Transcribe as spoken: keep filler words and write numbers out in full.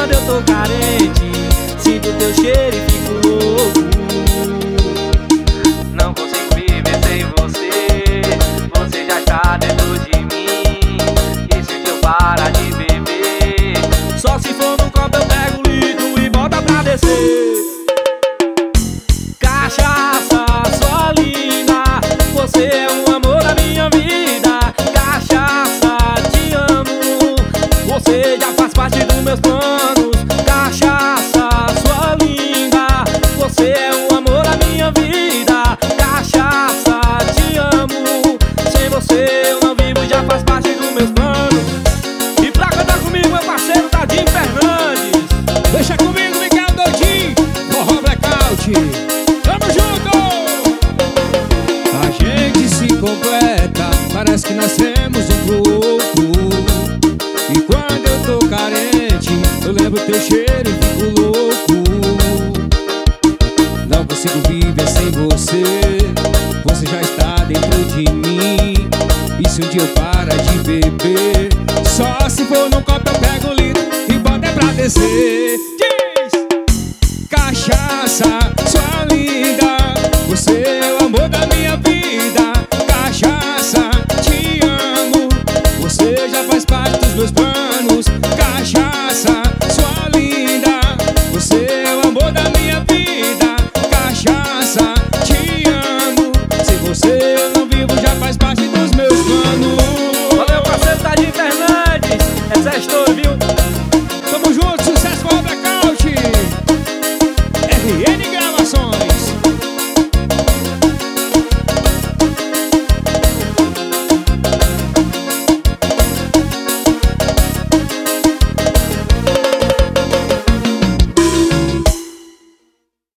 quando eu tô carente, sinto teu cheiro e fico louco. Não consigo viver sem você, você já está dentro de mim. E se eu parar de beber, só se for num copo eu pego o litro e bota pra descer. Cachaça, sua linda, você é o amor da minha vida. Cachaça, te amo, você já faz parte dos meus planos. Cachaça, sua linda, você é o amor da minha vida. Cachaça, te amo, sem você eu não vivo, já faz parte dos meus planos. E pra cantar comigo meu parceiro Tadinho Fernandes. Deixa comigo, Miguel Doidinho, forró blackout. Tamo junto! A gente se completa, parece que nascemos um pro outro. E quando eu tô carente, eu lembro teu cheiro e fico louco. Não consigo viver sem você, você já está dentro de mim. E se um dia eu parar de beber, só se for num copo eu pego o litro e boto é pra descer.